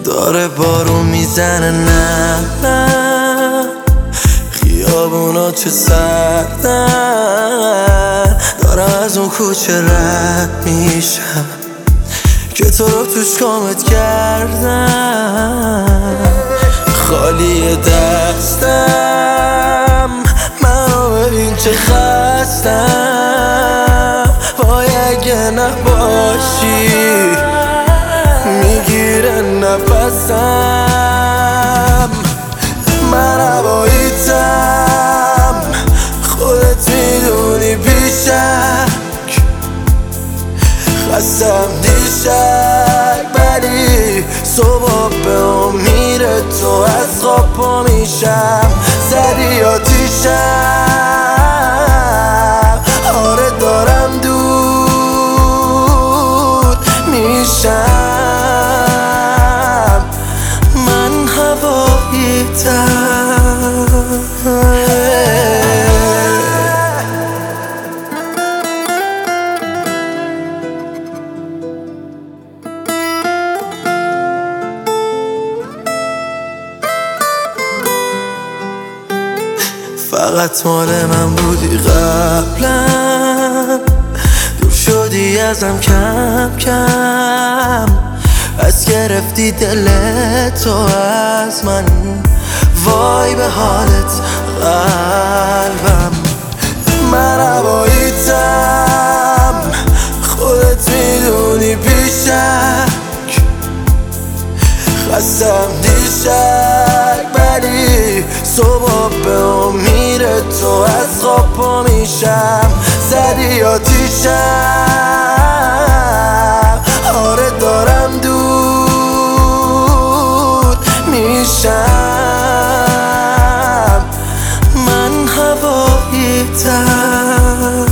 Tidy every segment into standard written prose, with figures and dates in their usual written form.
داره بارون میزنه، نه خیابونا چه سردن. دارم از اون کوچه رد میشم که تو رو توش کامت کردم. خالی دستم، منو ببین چه خستم. وای اگه نباشی میگیره نفسم. من هواییتم، خودت میدونی بیشک. خستم دیشک ولی صبح به امید تو از خواب پا میشم. زدی آتیشم، آره دارم دود میشم. من هواییتم. فقط مال من بودی قبلا، دور شدی ازم کم کم. از گرفتی دل تو از من، وای به حالت قلبم. من هواییتم، خودت میدونی بیشک. خستم دیشک ولی صبح به امید تو از خواب پا میشم. زدی آتیشم، آره دارم دود میشم. من هواییتم.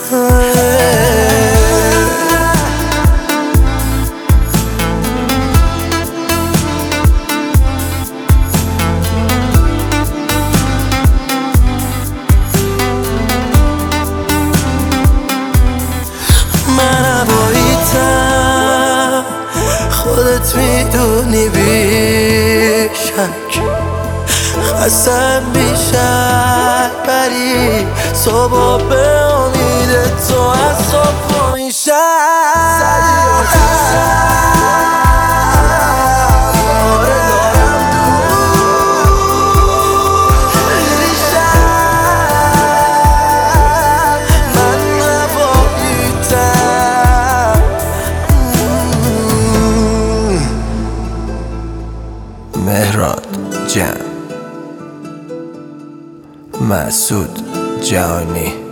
خودت میدونی بیشک. خستم بیشک ولی صبح به امید تو از خواب پا میشم. مهراد جان، مسعود جهانی.